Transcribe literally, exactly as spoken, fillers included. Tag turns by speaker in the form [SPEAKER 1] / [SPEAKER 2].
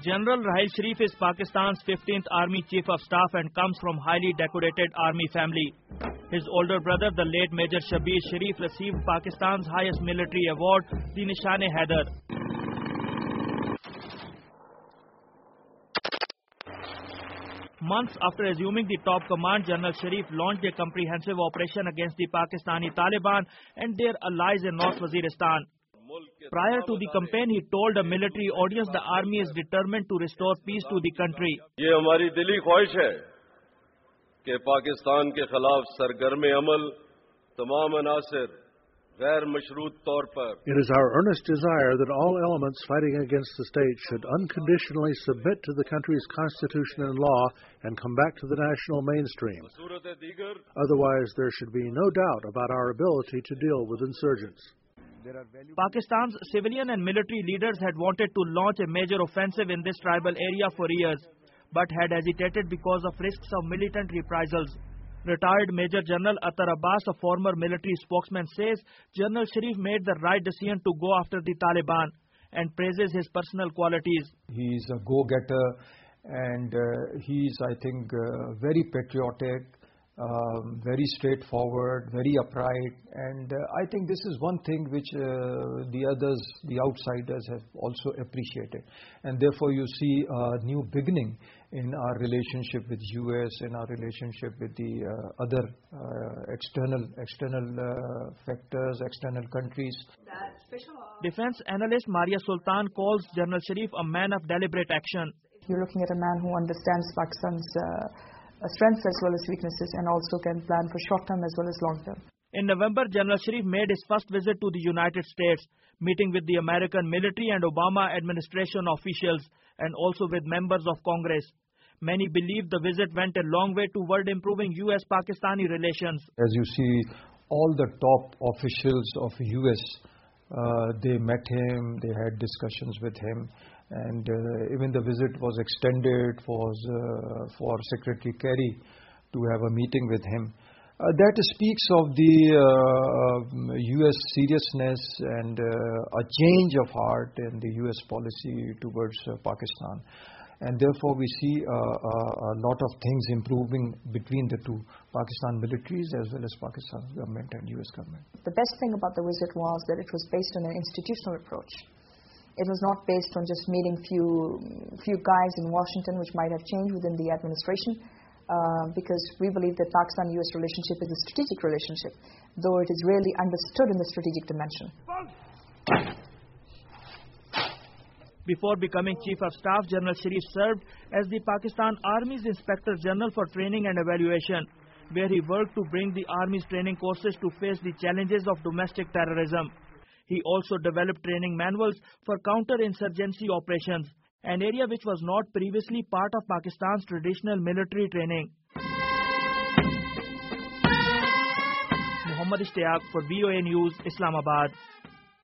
[SPEAKER 1] General Rahil Sharif is Pakistan's fifteenth Army Chief of Staff and comes from highly decorated army family. His older brother, the late Major Shabir Sharif, received Pakistan's highest military award, the Nishan-e-Haider. Months after assuming the top command, General Sharif launched a comprehensive operation against the Pakistani Taliban and their allies in North Waziristan. Prior to the campaign, he told a military audience the army is determined to restore peace to the country.
[SPEAKER 2] ये हमारी दिली ख्वाहिश है कि पाकिस्तान के खिलाफ सरगर्म अमल तमाम अनासर गैर मशरूत तौर पर.
[SPEAKER 3] It is our earnest desire that all elements fighting against the state should unconditionally submit to the country's constitution and law and come back to the national mainstream. Otherwise, there should be no doubt about our ability to deal with insurgents.
[SPEAKER 1] Pakistan's civilian and military leaders had wanted to launch a major offensive in this tribal area for years, but had hesitated because of risks of militant reprisals. Retired Major General Atar Abbas, a former military spokesman, says General Sharif made the right decision to go after the Taliban and praises his personal qualities.
[SPEAKER 4] He's a go-getter and uh, he's, I think, uh, very patriotic. Um, very straightforward, very upright, and uh, I think this is one thing which uh, the others, the outsiders, have also appreciated, and therefore you see a new beginning in our relationship with U S, in our relationship with the uh, other uh, external external uh, factors, external countries.
[SPEAKER 1] Defense analyst Maria Sultan calls General Sharif a man of deliberate action.
[SPEAKER 5] You're looking at a man who understands Pakistan's uh, strengths as well as weaknesses, and also can plan for short-term as well as long-term.
[SPEAKER 1] In November, General Sharif made his first visit to the United States, meeting with the American military and Obama administration officials, and also with members of Congress. Many believe the visit went a long way toward improving U S Pakistani relations.
[SPEAKER 4] As you see, all the top officials of U S, uh, they met him, they had discussions with him. And uh, even the visit was extended for, uh, for Secretary Kerry to have a meeting with him. Uh, that speaks of the uh, U S seriousness and uh, a change of heart in the U S policy towards uh, Pakistan. And therefore we see uh, uh, a lot of things improving between the two, Pakistan militaries as well as Pakistan government and U S government.
[SPEAKER 5] The best thing about the visit was that it was based on an institutional approach. It was not based on just meeting few few guys in Washington, which might have changed within the administration, uh, because we believe that Pakistan-U S relationship is a strategic relationship, though it is rarely understood in the strategic dimension.
[SPEAKER 1] Before becoming Chief of Staff, General Sharif served as the Pakistan Army's Inspector General for Training and Evaluation, where he worked to bring the Army's training courses to face the challenges of domestic terrorism. He also developed training manuals for counter-insurgency operations, an area which was not previously part of Pakistan's traditional military training. Muhammad Ishtiyaq for V O A News, Islamabad.